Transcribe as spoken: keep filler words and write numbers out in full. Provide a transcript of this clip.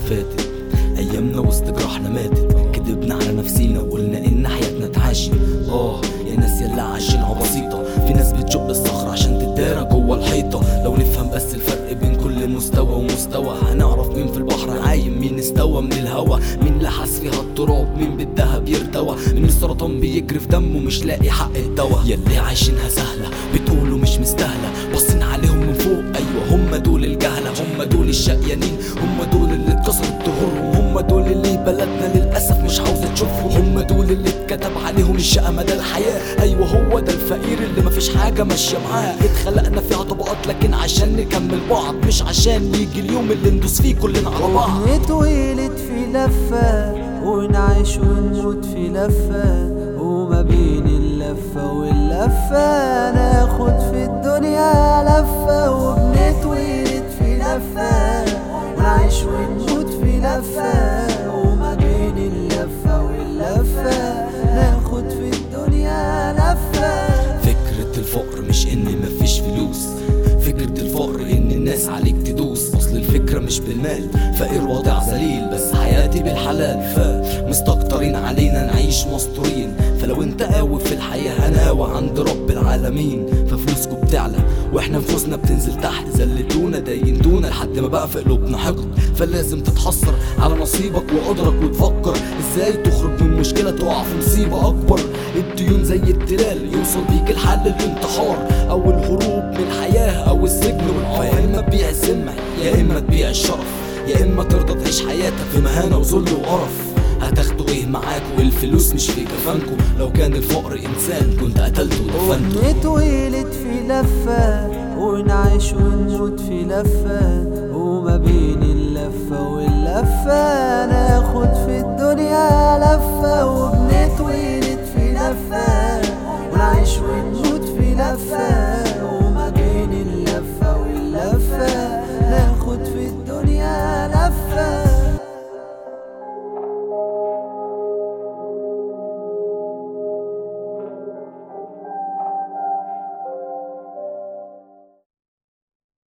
فاتت ايامنا وسط جراحنا ماتت، كدبنا على نفسينا وقلنا ان حياتنا تعاشي. اه يا ناس يلا عايشينها بسيطة، في ناس بتشق الصخر عشان تتدارى جوه الحيطة. لو نفهم بس الفرق بين كل مستوى ومستوى هنعرف مين في البحر عايم، مين استوى من الهوا، مين لحس فيها التراب، مين بالدهب يرتوى، مين السرطان بيجري في دمه مش لاقي حق الدوا. ياللي عايشينها سهلة بتقولوا مش مستاهلة، باصين عليهم من فوق ايوه هم دول الجهلة، هم دول الشقيانين، هم دول اللي اتكسرت ظهورهم، هم دول اللي بلدنا للأسف مش عاوزة تشوفهم، هم دول اللي اتكتب عليهم الشقة مدى الحياة. ايوه هو ده الفقير اللي مفيش حاجة ماشية معاه، اتخلقنا فيها طبقات لكن عشان نكمل بعض، مش عشان يجي اليوم اللي ندوس فيه كلنا على بعض. نتولد في لفة ونعيش ونموت في لفة، وما بين اللفة واللفة ناخد في الدنيا لفة، وبنتولد في لفة ونعيش ونموت في لفة، وما بين اللفة واللفة ناخد في الدنيا لفة. فكرة الفقر مش ان مفيش فلوس، فكرة الفقر ان الناس عليك تدوس، اصل الفكرة مش بالمال، فقير واضع ذليل بس حياتي بالحلال، فمستكترين علينا نعيش مستورين، فلو انت قاوي في الحياة انا قاوي عند رب العالمين. ففلوسكم بتعلى واحنا نفوسنا بتنزل تحت، زلتونا دينتونا لحد ما بقى في قلوبنا حقد، فلازم تتحسر على نصيبك وقدرك وتفكر ازاي تخرج من مشكلة تقع في مصيبة اكبر. الديون زي التلال يوصل بيك الحل الانتحار او الهروب من الحياة او السجن والعار، يا اما تبيع الذمة يا اما تبيع الشرف، يا اما ترضى تعيش حياتك في مهانة وذل وقرف. هتاخدوا ايه معاكوا الفلوس مش في كفانكوا، لو كان الفقر انسان كنت قتلته ودفنته. نتولد في لفة ونعيش ونموت في لفة، وما بين اللفة واللفة ناخد في الدنيا لفة، وبنتولد في لفة ونعيش ونموت في لفة، وما بين اللفة واللفة ناخد في الدنيا لفة.